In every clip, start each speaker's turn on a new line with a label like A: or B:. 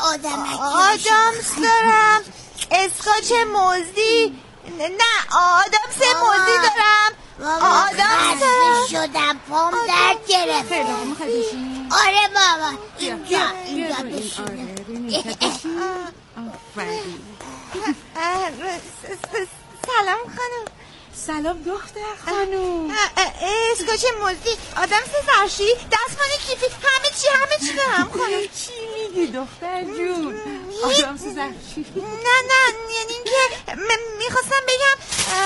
A: آدامس دارم، اسکاچ موزی، نه آدامس موزی دارم، آدامس دارم.
B: شدم پام درد گرفت. آره بابا اینجا بشینم.
A: سلام خانم.
C: سلام دختر خانم.
A: اسکاچ موزی، آدامس فرشی، دستمال کیفی، همه چی دارم خانم.
C: چی میگی دختر جون؟ آدامس زرشی؟
A: نه یعنی اینکه میخواستم بگم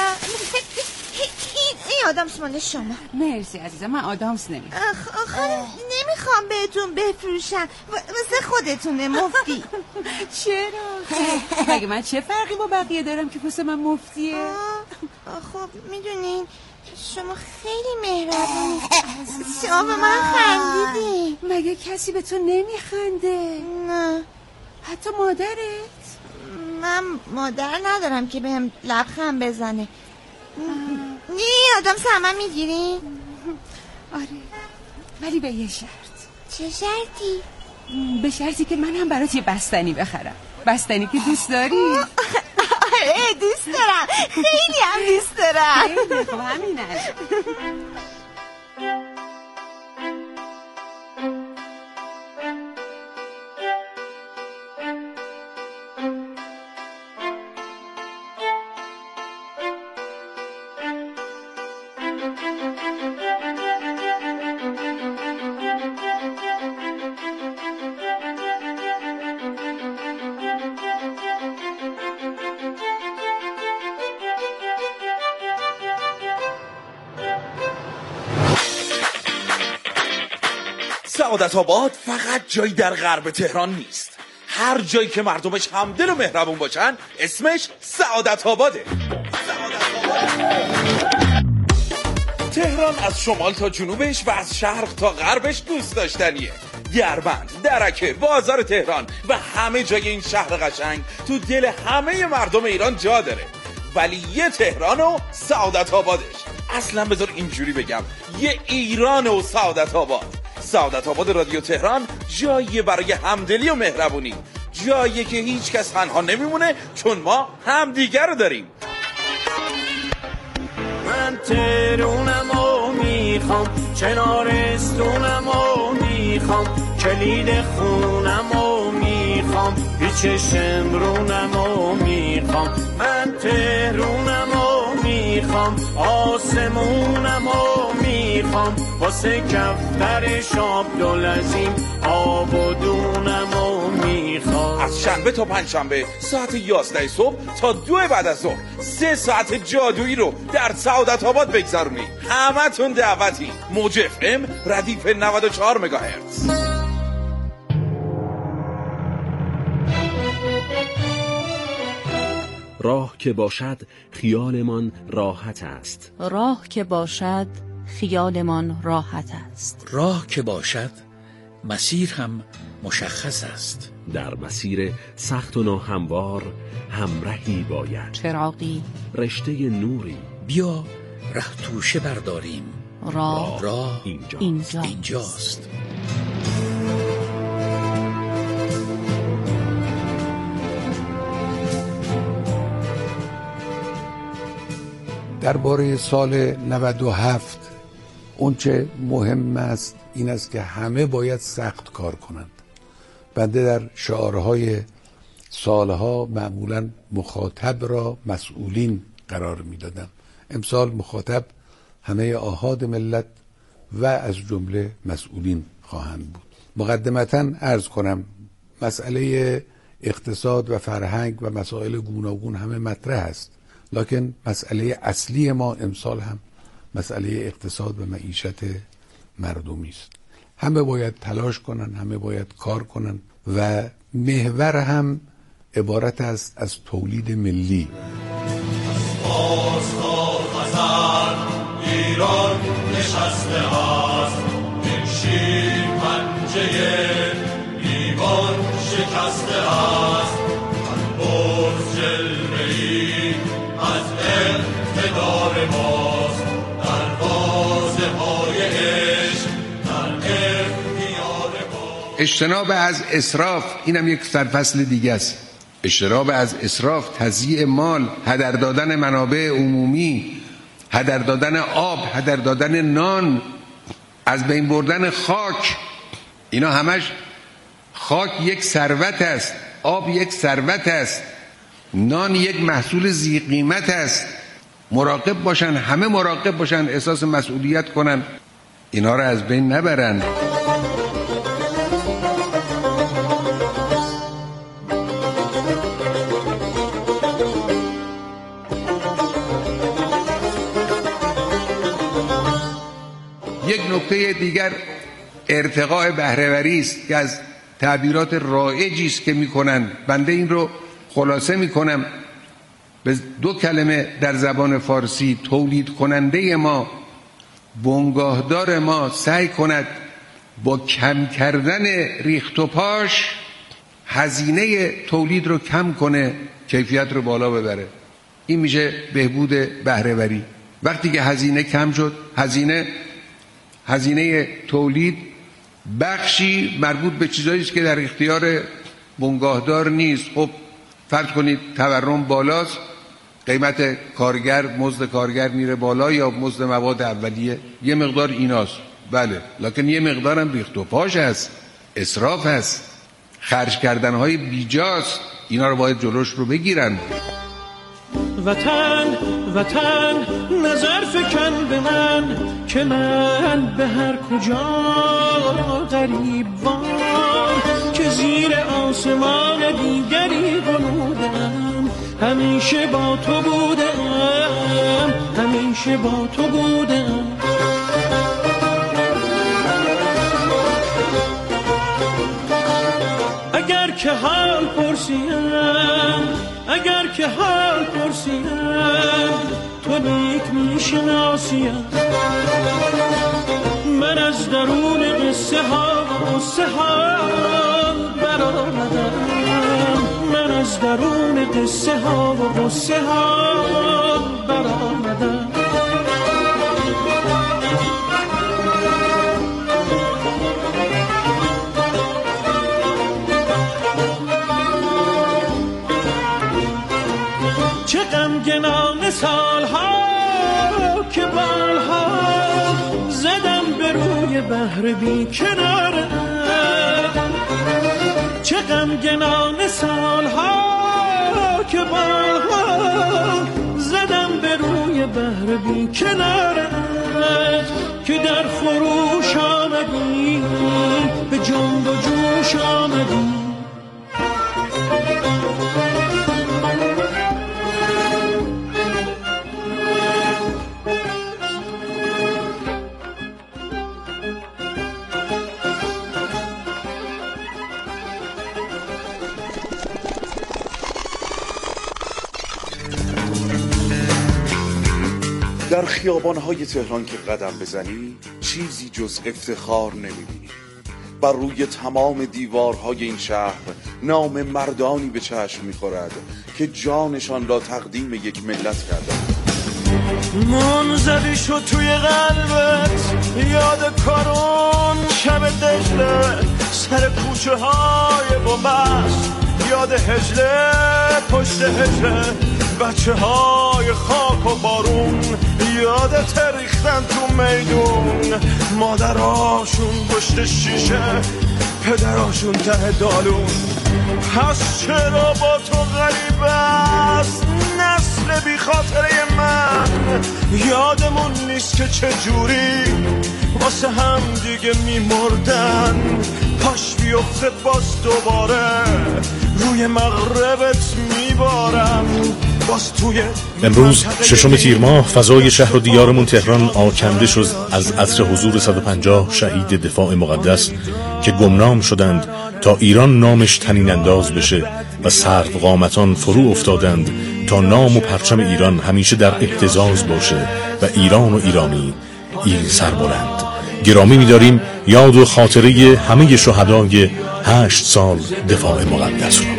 A: این آدامس مال شما.
C: مرسی عزیزم، من آدامس نمیخوام.
A: خانم نمیخوام بهتون بفروشم، واسه خودتونه مفتی.
C: چرا؟ مگه من چه فرقی با بقیه دارم که واسه من مفتیه؟
A: خب میدونین شما خیلی مهربونی، شما به من خندیدی.
C: مگه کسی به تو نمیخنده؟
A: نه.
C: حتی مادرت؟
A: من مادر ندارم که بهم لبخند بزنه. آدم سمن میگیرین؟
C: آره، ولی به یه شرط.
A: چه شرطی؟
C: به شرطی که من هم برات یه بستنی بخرم. بستنی که دوست داری؟
A: آره دوست دارم، خیلی هم دوست دارم.
C: خیلی خب همین است.
D: سعادت‌آباد فقط جایی در غرب تهران نیست. هر جایی که مردمش همدل و مهربون باشن اسمش سعادت‌آباده. تهران از شمال تا جنوبش و از شرق تا غربش دوست داشتنیه. گربند، درکه، بازار تهران و همه جای این شهر قشنگ تو دل همه مردم ایران جا داره. ولی یه تهران و سعادت‌آبادش. اصلا بذار اینجوری بگم، یه ایران و سعادت‌آباد. سعادت‌آباد رادیو تهران جاییه برای همدلی و مهربونی، جاییه که هیچ کس تنها نمیمونه چون ما همدیگر رو داریم.
E: من تهرونم و میخوام، چنارستونم و میخوام، کلید خونم و میخوام، پیچ شمرونم و میخوام. من تهرونم و میخوام، آسمونم و میخوام، واسه کفتر شابدالعظیم آب و دونم و میخوام.
D: از شنبه تا پنجشنبه ساعت 11 صبح تا 2 بعد از ظهر 3 ساعت جادویی رو در سعادت‌آباد بگذرونید. همتون دعوتی. موج FM ردیف 94 مگاهرتز.
F: راه که باشد خیالمان راحت است.
G: راه که باشد خیالمان راحت است.
H: راه که باشد مسیر هم مشخص است.
F: در مسیر سخت و ناهموار همراهی باید.
G: چراغی،
F: رشته نوری.
H: بیا ره توشه برداریم. راه اینجاست.
I: درباره سال 97 اون چه مهم است این است که همه باید سخت کار کنند. بنده در شعارهای سالها معمولا مخاطب را مسئولین قرار میدادم. امسال مخاطب همه آحاد ملت و از جمله مسئولین خواهند بود. مقدمتاً عرض کنم مسئله اقتصاد و فرهنگ و مسائل گوناگون همه مطرح است، لکن مسئله اصلی ما امسال هم مسئله اقتصاد و معیشت مردمی است. همه باید تلاش کنن، همه باید کار کنن و محور هم عبارت است از تولید ملی.
J: ایران نشسته است، این شیر پنجه ایوان شکسته است. البرز جلوه‌ای از اقتدار ماست، دروازه های عشق در اختیار ماست.
I: اجتناب از اسراف، اینم یک سرفصل دیگه است. اجتناب از اسراف، تضییع مال، هدر دادن منابع عمومی، هدر دادن آب، هدر دادن نان، از بین بردن خاک. اینا همش، خاک یک ثروت است، آب یک ثروت است، نان یک محصول ذی قیمت است. مراقب باشن، همه مراقب باشن، احساس مسئولیت کنن، اینا رو از بین نبرن. یک نکته دیگر ارتقاء بهره‌وری است که از تعبیرات رایجی است که میکنن. بنده این رو خلاصه میکنم به 2 کلمه در زبان فارسی: تولید کننده ما، بنگاهدار ما سعی کند با کم کردن ریخت و پاش هزینه تولید رو کم کنه، کیفیت رو بالا ببره. این میشه بهبود بهره‌وری. وقتی که هزینه کم شد، هزینه تولید بخشی مربوط به چیزایی است که در اختیار بنگاهدار نیست. خب فرض کنید تورم بالاست، قیمت کارگر، مزد کارگر میره بالا، یا مزد مواد اولیه، یه مقدار ایناست. بله، لکن یه مقدار هم ریخت و پاش هست، اسراف هست، خرج کردنهای بیجاست. اینا رو باید جلوش رو بگیرن.
E: وطن وطن نظر فکن به من که من به هر کجا غریب وار، که زیر آسمان دیگری غنودم، همیشه با تو بودم، همیشه با تو بودم. اگر که حال پرسیم، اگر که حال پرسیم، تو نیک میشناسیم. من از درون قصه ها و قصه ها برآمدم، من از درون قصه ها و قصه ها برآمدم. چه غمگنان سالها که بالها زدم به روی بحر بی کناره، چه غمگنان سالها که بالها زدم به روی بحر بی کناره، که در خروش آمدی، به جنب و جوش آمدی.
D: در خیابان‌های تهران که قدم بزنی چیزی جز افتخار نمی‌بینی. بر روی تمام دیوارهای این شهر نام مردانی به چشم می‌خورد که جانشان را تقدیم یک ملت کردند.
E: منزوی شد توی قلبت یاد کارون شب دجله، سر کوچه های بومبست یاد هجله، پشت هجله بچه های خاک و بارون یادت ریختن تو میدون، مادراشون پشت شیشه، پدراشون ته دالون. پس چرا با تو غریب است نسل بی خاطره من، یادمون نیست که چجوری واسه هم دیگه میمردن. پاش بیفته باز دوباره روی مغربت میبارم.
K: امروز 6 تیر ماه فضای شهر و دیارمون تهران آکنده شد از عطر حضور 150 شهید دفاع مقدس که گمنام شدند تا ایران نامش طنین انداز بشه و سرو قامتان فرو افتادند تا نام و پرچم ایران همیشه در اهتزاز باشه و ایران و ایرانی این سربلند. گرامی می‌داریم یاد و خاطره همه شهدای 8 سال دفاع مقدس رو.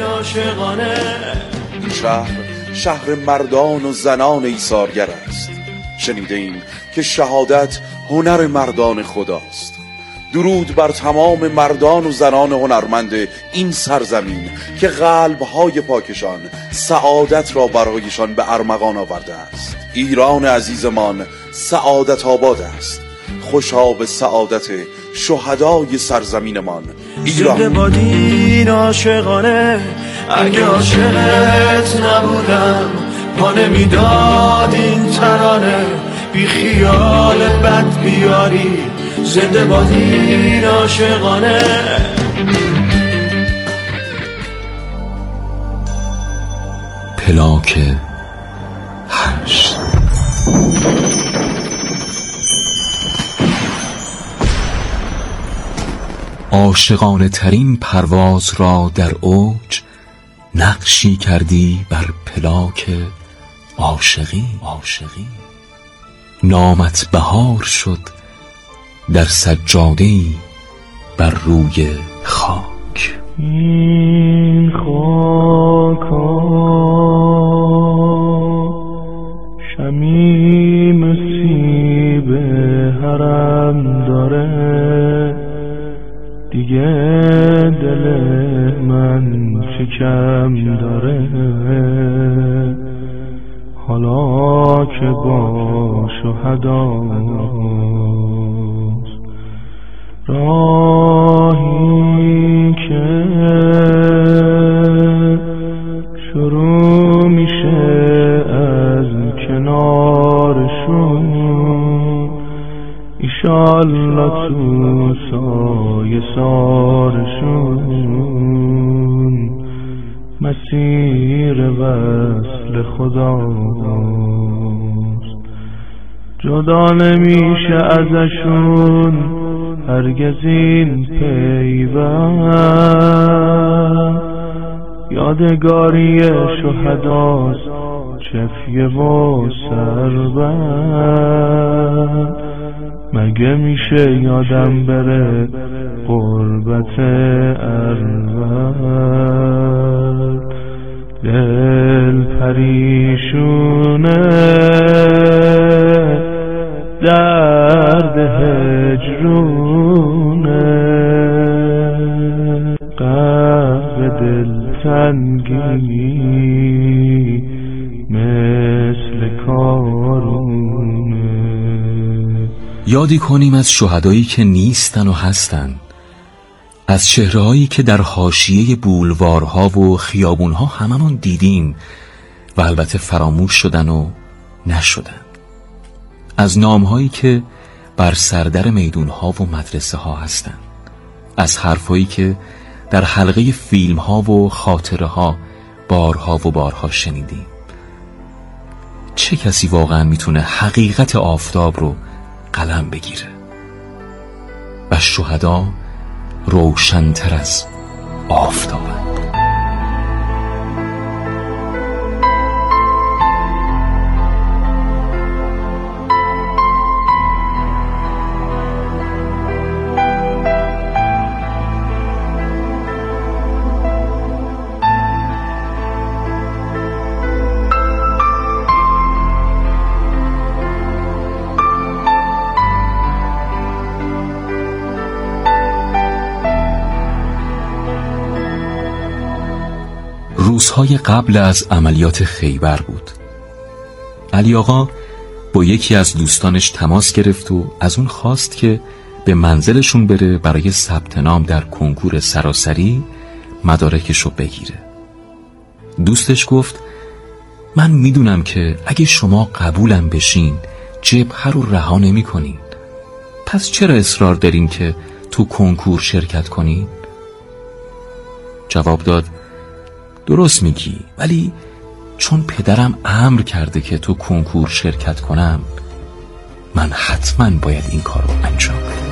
D: شهر مردان و زنان ایثارگر است. شنیده ایم که شهادت هنر مردان خداست. درود بر تمام مردان و زنان هنرمند این سرزمین که قلب‌های پاکشان سعادت را برایشان به ارمغان آورده است. ایران عزیزمان سعادت آباد است. خوشا به سعادت شهدای سرزمینمان ایران.
E: زنده باد این عاشقانه، اگه عاشقت نبودم پا نمیداد این ترانه، بی خیالت بد بیاری. زنده باد این عاشقانه.
L: پلاک 8 عاشقانه ترین پرواز را در اوج نقشی کردی بر پلاک عاشقی. نامت بهار شد در سجاده‌ای بر روی خاک.
E: این خاکا شمیم سیب حرم داره، دیگه دل من شکم داره. حالا که با شهداست راهی که شروع میشه از کنارشون، ایشالله تو سایه سارشون مسیر وصل خداست. جدا نمیشه ازشون هرگز این پیوند، یادگاری شهداست چفیه و سربند. مگه میشه یادم بره قربت ارود، دل پریشونه درد هجرونه، قلب دلتنگی مثل کارونه.
L: یادی کنیم از شهدایی که نیستن و هستن، از چهرهایی که در حاشیه بولوارها و خیابونها هممون دیدیم و البته فراموش شدن و نشدن، از نامهایی که بر سردر میدونها و مدرسه ها هستن، از حرفایی که در حلقه فیلم ها و خاطره ها بارها و بارها شنیدیم. چه کسی واقعا میتونه حقیقت آفتاب رو قلم بگیره؟ و شهدا روشن‌تر از آفتابند. روزهای قبل از عملیات خیبر بود. علی آقا با یکی از دوستانش تماس گرفت و از اون خواست که به منزلشون بره برای ثبت نام در کنکور سراسری مدارکشو بگیره. دوستش گفت من میدونم که اگه شما قبولم بشین جبهه رو رها نمی کنین، پس چرا اصرار دارین که تو کنکور شرکت کنین؟ جواب داد درست میگی، ولی چون پدرم امر کرده که تو کنکور شرکت کنم، من حتما باید این کار رو انجام بدم.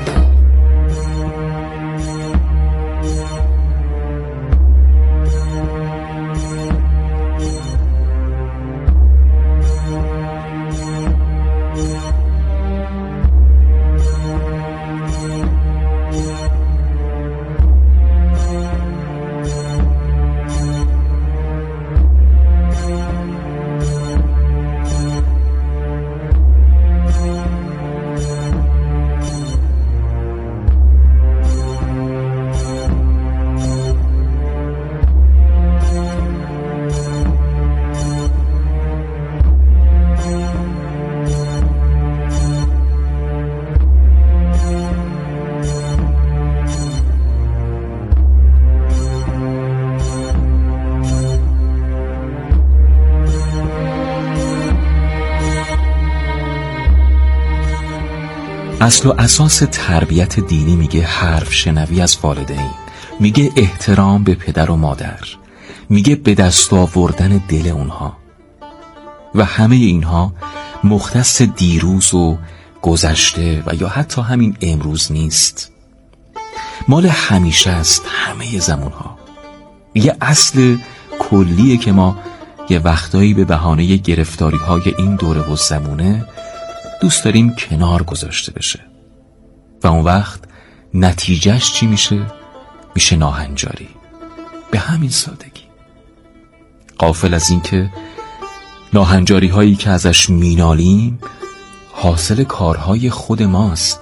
L: اصل و اساس تربیت دینی میگه حرف شنوی از والدین، میگه احترام به پدر و مادر، میگه به دست آوردن دل اونها. و همه اینها مختص دیروز و گذشته و یا حتی همین امروز نیست، مال همیشه است، همه زمانها. یه اصل کلیه که ما یه وقتایی به بهانه گرفتاری های این دوره و زمونه دوست داریم کنار گذاشته بشه و اون وقت نتیجهش چی میشه؟ میشه ناهنجاری. به همین سادگی. غافل از این که ناهنجاری هایی که ازش مینالیم حاصل کارهای خود ماست،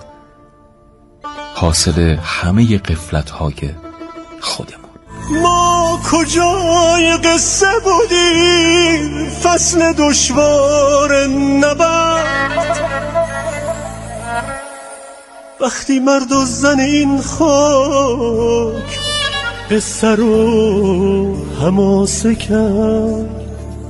L: حاصل همه غفلت های خودمون.
E: ما کجای قصه بودیم فصل دشوار نبرد، وقتی مرد و زن این خاک قصه رو حماسه کرد.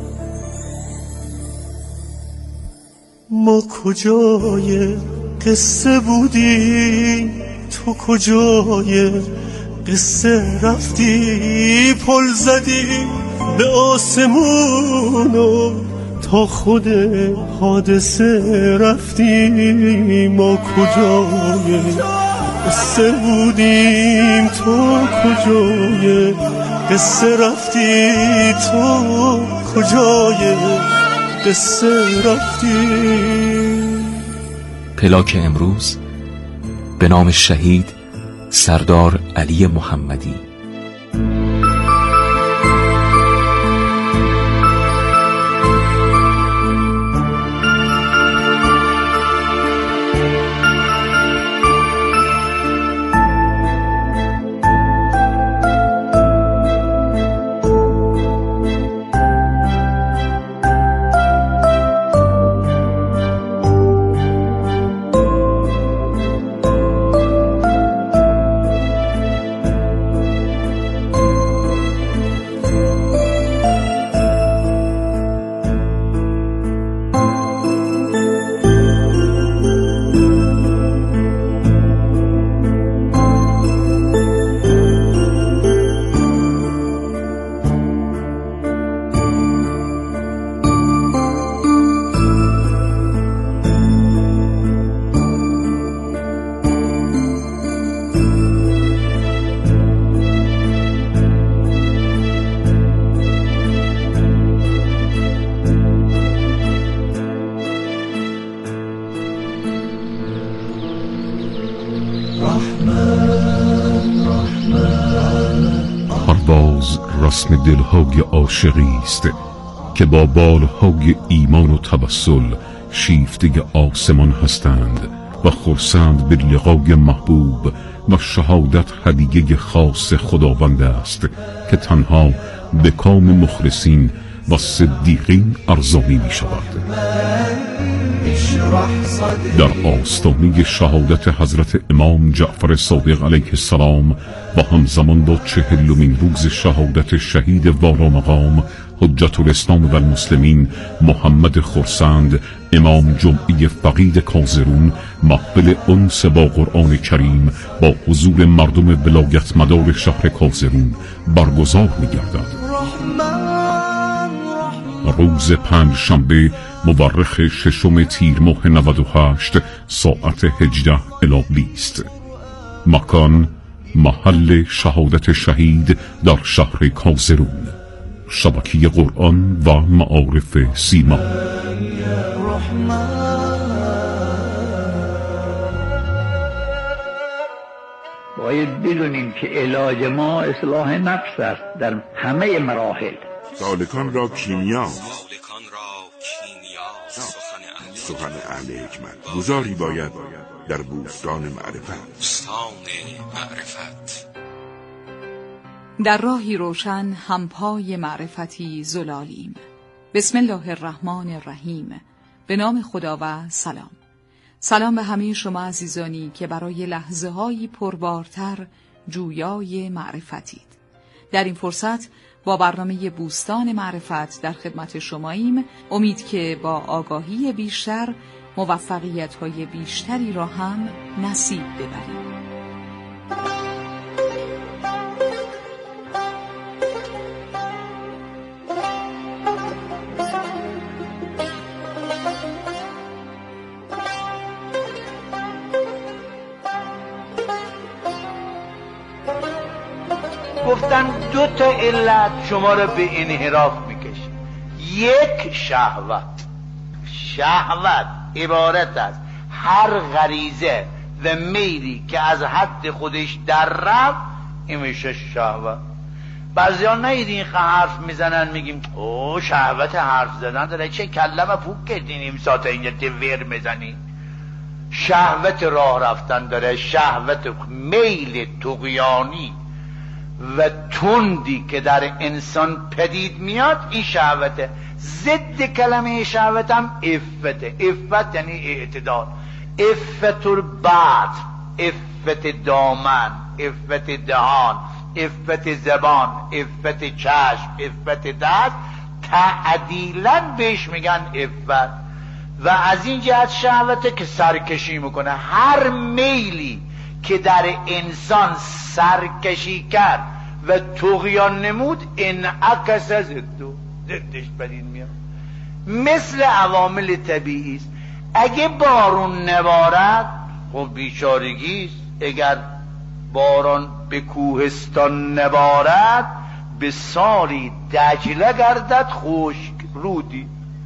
E: ما کجای قصه بودیم تو کجای قصه رفتی، پل زدی به آسمون و تا خود حادثه رفتی. ما کجای قصه بودیم تو کجای قصه رفتی، تو کجای قصه رفتی.
L: پلاک امروز به نام شهید سردار علی محمدی.
M: پرواز رسم دلهای عاشقی است که با بالهای ایمان و توسل شیفته آسمان هستند و خرسند به لقای محبوب و شهادت هدیه خاص خداوند است که تنها به کام مخلصین و صدیقین ارزانی می شود. در آستانه شهادت حضرت امام جعفر صادق علیه السلام و همزمان با 40مین روز شهادت شهید والامقام حجت الاسلام و المسلمین محمد خرسند امام جمعی فقید کازرون محفل انس با قرآن کریم با حضور مردم ولایت مدار شهر کازرون برگزار می گردد. روز پنجشنبه مورخ 6 تیر ماه 98 ساعت 18 الی 20. مکان محل شهادت شهید در شهر کازرون. شبکه قرآن و معارف سیما.
N: باید بدونیم که علاج ما اصلاح نفس است در همه مراحل.
O: سالکان را کیمیا سخن اهل حکمت گذاری باید در بوستان معرفت.
G: در راهی روشن همپای معرفتی زلالیم. بسم الله الرحمن الرحیم. به نام خدا و سلام. سلام به همه شما عزیزانی که برای لحظه هایی پربارتر جویای معرفتید. در این فرصت با برنامه بوستان معرفت در خدمت شماییم. امید که با آگاهی بیشتر موفقیت‌های بیشتری را هم نصیب ببریم.
P: گفتن 2 علت شما را به انحراف میکشه. 1 شهوت عبارت است هر غریزه و میلی که از حد خودش در رفت این میشه شهوت. بعضیا نیدین حرف میزنن میگیم اوه شهوت حرف زدن داره، چه کلمه پوک کردین نیم ساعت اینجا تور میزنی. شهوت راه رفتن داره، شهوت میل طغیانی و تندی که در انسان پدید میاد این شهوته. ضد کلمه شهوت هم عفته. عفت یعنی اعتدال. عفت البعض، عفت دامن، عفت دهان، عفت زبان، عفت چشم، عفت دست، تعدیلا بهش میگن عفت. و از این جهت شهوته که سرکشی میکنه. هر میلی که در انسان سرکشی کرد و طغیان نمود انعکس ضدش پدید میاد. مثل عوامل طبیعی است. اگه بارون نبارد خب بیچارگی است. اگر باران به کوهستان نبارد به سالی دجله گردد خشک رودی.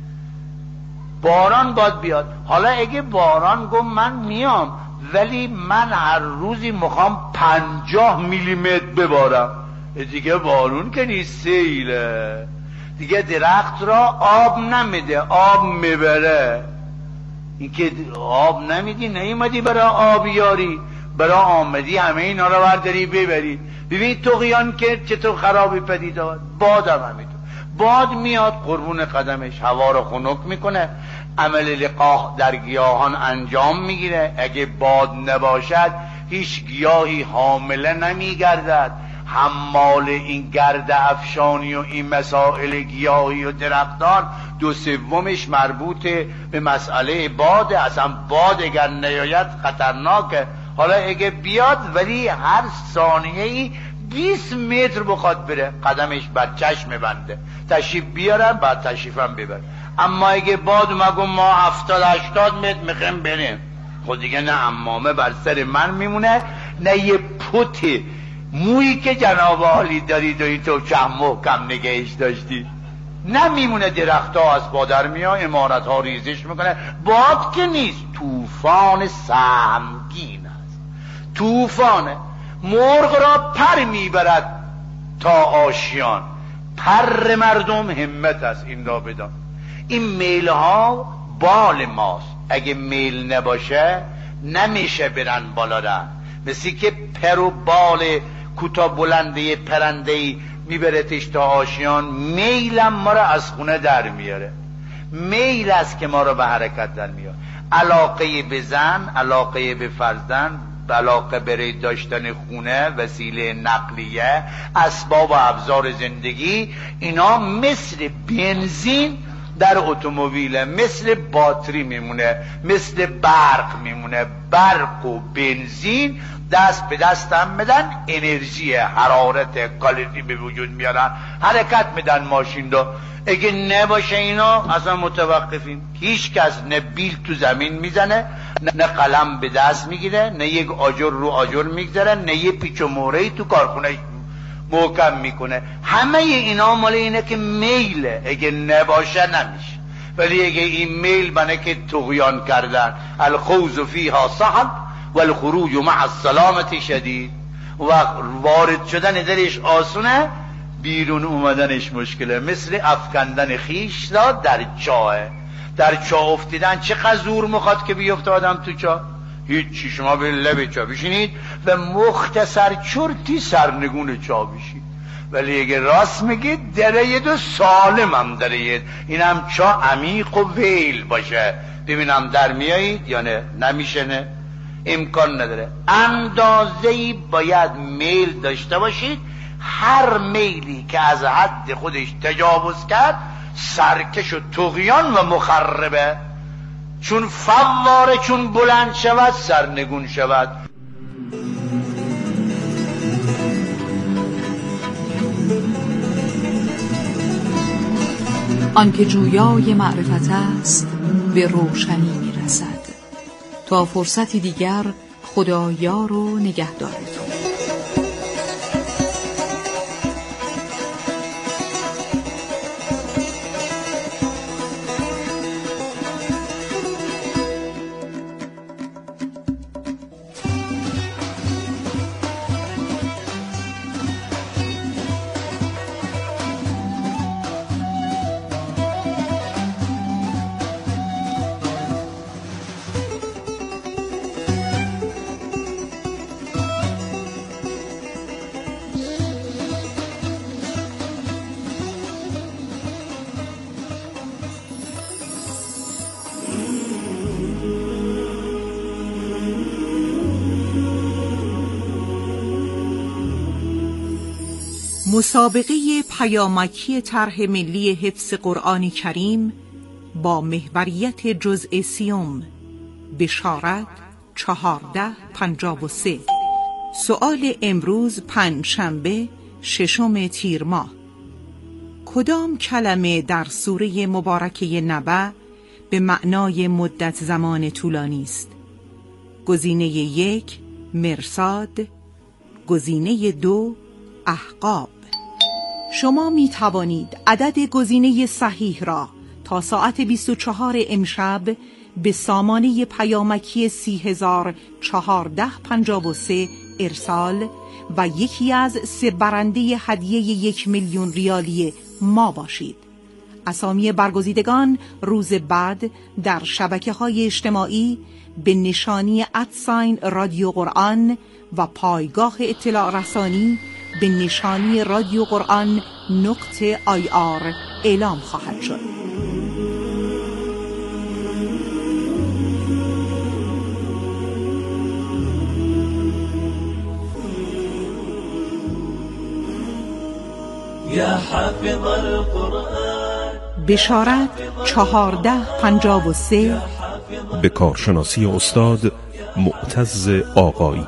P: باران باید بیاد. حالا اگه باران گفت من میام ولی من هر روزی میخوام 50 میلیمتر ببارم، دیگه بارون که نیست، سیله دیگه. درخت را آب نمیده، آب میبره. این که آب نمیدی، نیومدی برای آبیاری، برای آمدی همه اینا رو برداری ببری. ببین طغیان که چطور خرابی پدید آورد. باد هم همینطور. باد میاد قربون قدمش هوا رو خنک میکنه، عمل لقاح در گیاهان انجام میگیره. اگه باد نباشد هیچ گیاهی حامله نمیگردد. حمال این گرد افشانی و این مسائل گیاهی و درختان 2/3 مربوط به مسئله باده. اصلا باد اگر نیاید خطرناکه. حالا اگه بیاد ولی هر ثانیه‌ای 20 متر بخواد بره قدمش بر چشم بنده، تشریف بیارن بعد تشریفم ببر. اما اگه باد مگو ما 70-80 متر میخوایم بریم، خود دیگه نه عمامه بر سر من میمونه نه یه پت مویی که جناب عالی دارید و اینطور چند محکم نگهش داشتید نمیمونه. درخت ها از بادر میاد، عمارت ها ریزش میکنه. باد که نیست، طوفان سهمگین است. طوفانه. مرغ را پر میبرد تا آشیان. پر مردم همت است. این را بدان. این میل ها بال ماست. اگه میل نباشه نمیشه برن بالا رن. مثل که پر و بال کوتاه بلنده پرنده‌ای میبرتش تا آشیان. میلم ما را از خونه در میاره. میل است که ما را به حرکت در میاره. علاقه به زن، علاقه به فرزند، علاقه برای داشتن خونه، وسیله نقلیه، اسباب و ابزار زندگی، اینا مثل بنزین در اتومبیله، مثل باتری میمونه، مثل برق میمونه. برق و بنزین دست به دست هم میدن، انرژی، حرارت، کالری به وجود میارن، حرکت میدن ماشین رو. اگه نباشه اینا اصلا متوقفیم. هیچ کس نه بیل تو زمین میزنه، نه قلم به دست میگیره، نه یک آجر رو آجر میگذاره، نه یه پیچ و مهره‌ای تو کارخونه محکم میکنه. همه اینا مال اینه که میله. اگه نباشه نمیشه. ولی اگه این میل بنه که طغیان کردن، الخوض فیها صعب و الخروج مع السلامت شدید. و وارد شدن درش آسونه، بیرون اومدنش مشکله. مثل افکندن خیش را در چاه. در چاه افتیدن چقدر زور میخواد که بیفته آدم تو چاه؟ هیچی. شما به لب چاه بشینید و مختصر چرتی سرنگون چاه بشید. ولی اگه راست میگید درید و سالم هم درید، این هم چاه عمیق و ویل باشه ببینم در میایید یا نه. نمیشه، نه امکان نداره. اندازه‌ای باید میل داشته باشید. هر میلی که از حد خودش تجاوز کرد سرکش و طغیان و مخربه. چون فواره چون بلند شود سرنگون شود.
G: آنکه جویای معرفت است به روشنی میرسد. تا فرصتی دیگر خدایار و نگهدارتون.
Q: مسابقه پیامکی طرح ملی حفظ قرآن کریم با محوریت جزء 30 بشارت 1453. سؤال امروز پنجشنبه 6 تیر ماه. کدام کلمه در سوره مبارکه نبأ به معنای مدت زمان طولانی است؟ گزینه 1 مرصاد، گزینه 2 احقاب. شما می توانید عدد گزینه صحیح را تا ساعت 24 امشب به سامانه پیامکی 30453 ارسال و یکی از 3 برنده هدیه 1,000,000 ریالی ما باشید. اسامی برگزیدگان روز بعد در شبکه‌های اجتماعی به نشانی رادیو قرآن و پایگاه اطلاع رسانی به نشانی رادیو قرآن .IR اعلام خواهد شد.
J: یا حافظ القرآن.
Q: بشارت 1453
K: به کارشناسی استاد معتز آقایی.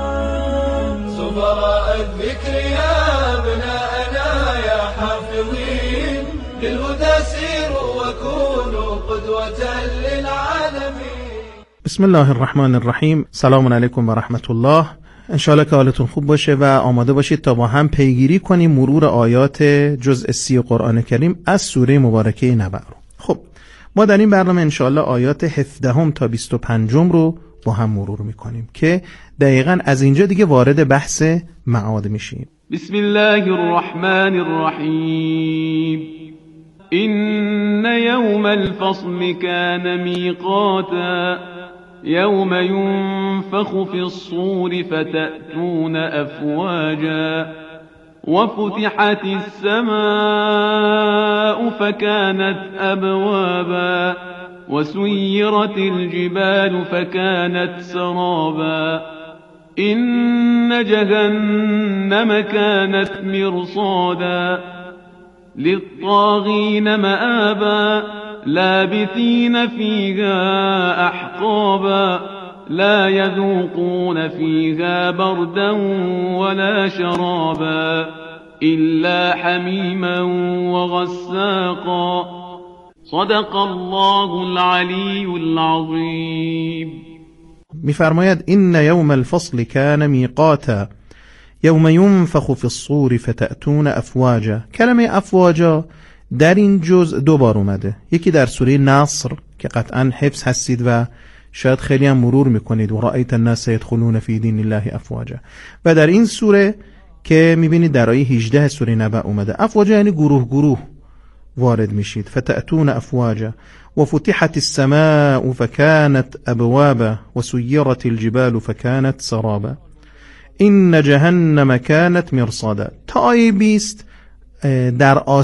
J: الذكر يا ابناءنا يا حافظين للهدى سيروا وكونوا قدوة للعالمين.
R: بسم الله الرحمن الرحیم. سلام علیکم و رحمت الله. انشاءالله که حالتون خوب باشه و آماده باشید تا با هم پیگیری کنیم مرور آیات جزء 30 قرآن کریم از سوره مبارکه نبأ رو. خب ما در این برنامه انشاءالله آیات 17 تا 25 رو با هم مرور میکنیم که دقیقاً از اینجا دیگه وارد بحث معاد میشیم.
S: بسم الله الرحمن الرحیم. إن يوم الفصل كان ميقاتا يوم ينفخ في الصور فتأتون أفواجا وفتحت السماء فكانت أبوابا وسيرت الجبال فكانت سرابا إن جهنم كانت مرصادا للطاغين مآبا لابثين فيها أحقابا لا يذوقون فيها بردا ولا شرابا إلا حميما وغساقا صدق الله العلی العظیم.
R: میفرماید این یوم الفصل کان میقاتا یوم ینفخ فی الصور فتأتون افواجا. کلمه افواجا در این جزء 2 بار اومده. یکی در سوره نصر که قطعا حفظ هستید و شاید خیلی هم مرور میکنید و رأیت الناس يدخلون فی دین الله افواجا، و در این سوره که میبینید در آیه 18 سوره نبأ اومده. افواجا یعنی گروه گروه وارد میشید. فتأتون افواجا و فتحت السماء فكانت ابوابا و سيرت الجبال فكانت سرابا این جهنم كانت مرصادا. تا آیه 20 در